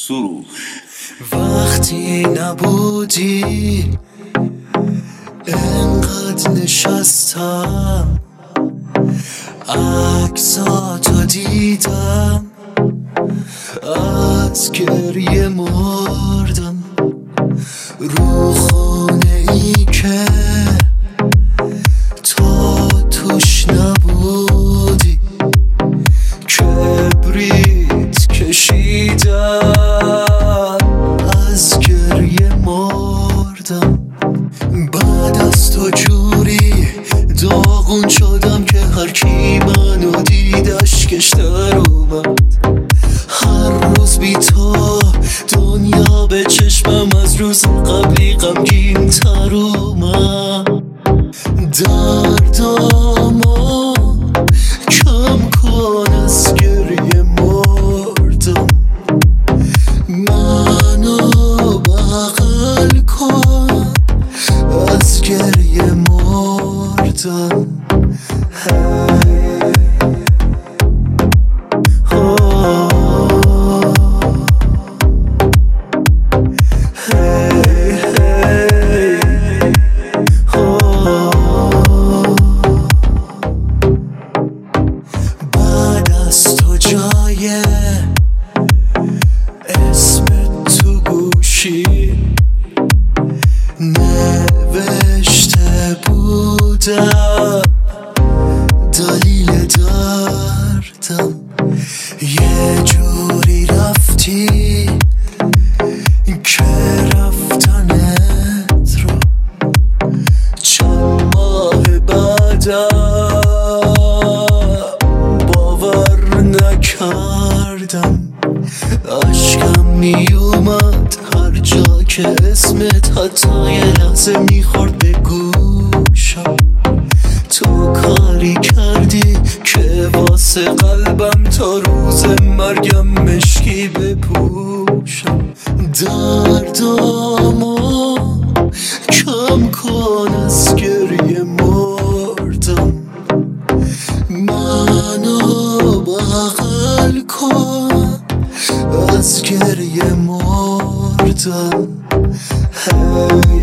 سروش. وقتی نبودی انقدر نشستم عکساتو دیدم از گریه مردم رو خونه ای که تو توش نبودی کبریت کشیدم از گریه مردم بعد از تو جوری داغون شدم که هر کی منو دید اشکش در اومد هر روز بی تو دنیا به چشمم از روز قبلی غمگین تر اومد دردامو کم کن از گریه مردم منو بغل کن از گریه مردم بعد از تو جای اسم تو گوشی نوشته بودم دلیل دردم یه جوری رفتی که رفتنت رو چند ماه بعدم باور نکردم عشقم میومد هر جا که اسمت حتی یه لحظه میخورد به گوشم تو کاری کردی که واسه قلبم تا روز مرگم مشکی بپوشم دردامو کم کن از گریه مردم منو بغل کن از گریه مردم